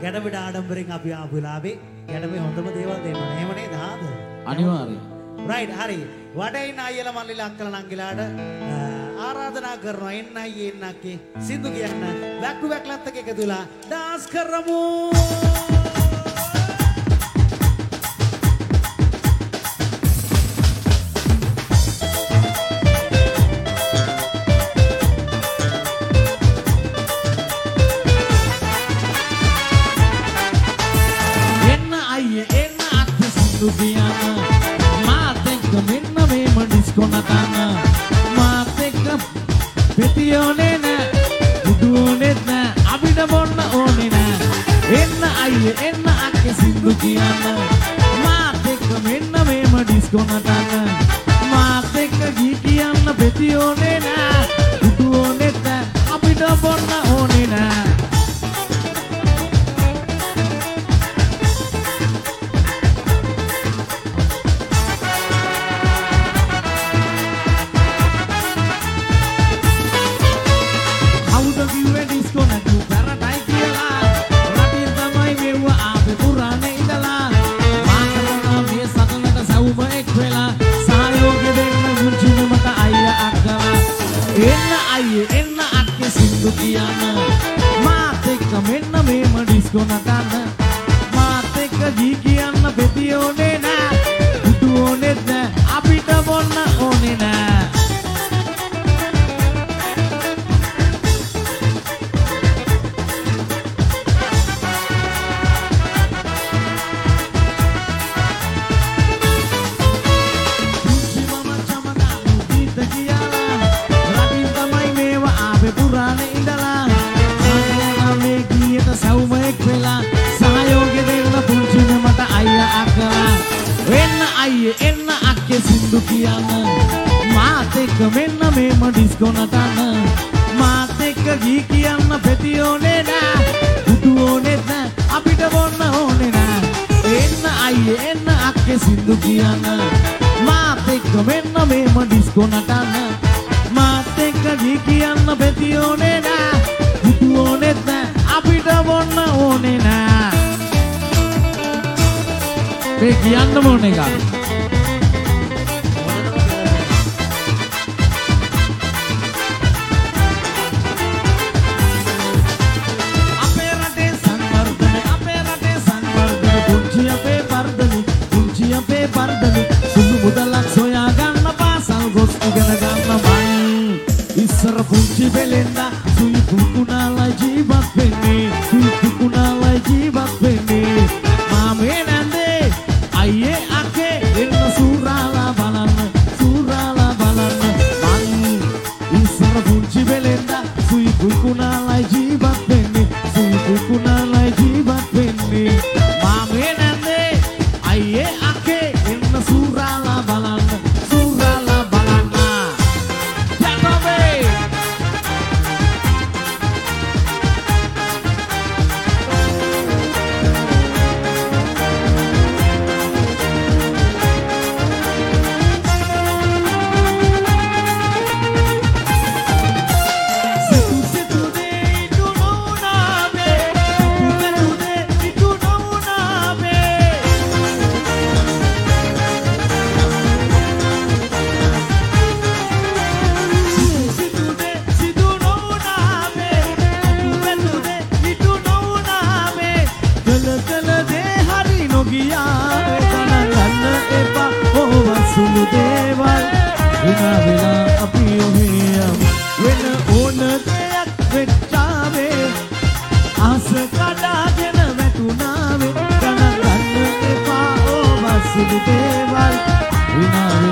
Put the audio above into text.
ගැඩමිට ආඩම්බරෙන් අපි ආපු වෙලාවේ ගැඩමේ හොඳම දේවල් දෙන්න. එහෙම නේද? ආද? අනිවාර්යයෙන්. රයිට් හරි. වටේ ඉන්න අයියලා මල්ලිලා අක්කලා නංගිලාට ආරාධනා කරනවා එන්න අයියේ එන්න අක්කේ සින්දු කියන්න බැක් ටු බැක් ලත් එක එකතු වෙලා ඩාන්ස් කරමු. එන්න අයියේ එන්න අක්කේ සින්දු කියන්න මාත් එක්ක මෙන්න මේම ඩිස්කෝ නටන්න මාත් එක්ක පෙතියෝනේ නෑ බුදුෝනෙත් නෑ අපිට බොන්න ඕනේ නෑ එන්න අයියේ එන්න අක්කේ සින්දු කියන්න මාත් එක්ක මෙන්න මේම ඩිස්කෝ නටන්න මාත් එක්ක ගී කියන්න පෙතියෝනේ නෑ බුදුෝනෙත් නෑ අපිට බොන්න ඕනේ නෑ එන්න අක්කේ සින්දු කියන්න මාත් එක්ක මෙන්න මේම ඩිස්කෝ නටන්න මාත් එක්ක ගී කියන්න පෙතියෝනේ නෑ බුදුෝනෙත් නෑ අපිට බොන්න ඕනේ නෑ එන්න අක්කේ සින්දු කියන්න මාත් එක්ක මෙන්න මේම ඩිස්කෝ නටන්න මාත් එක්ක ගී කියන්න පෙතියෝනේ නෑ බුදුෝනෙත් නෑ අපිට බොන්න ඕනේ නෑ එන්න අයියේ එන්න අක්කේ සින්දු කියන්න මාත් එක්ක මෙන්න මේම ඩිස්කෝ නටන්න මාත් එක්ක ගී කියන්න පෙතියෝනේ නෑ බුදුෝනෙත් නෑ අපිට බොන්න ඕනේ නෑ මේ කියන්න ඕනේ එකක් ඉස්සර පුංචි බෙලෙන්දා සුයි පුකුණාලා ජීවත් වෙන්නේ සුයි පුකුණාලා ජීවත් වෙන්නේ මාමේ නැන්දේ අයියේ අක්කේ එන්න සූරාලා බලන්න මං ඉස්සර පුංචි බෙලෙන්දා සුයි පුකුණාලා ජීවත් වෙන්නේ සුයි පුකුණාලා ජීවත් වෙන්නේ මාමේ නැන්දේ අයියේ අක්කේ එන්න සූරාලා බලන්න දේවල්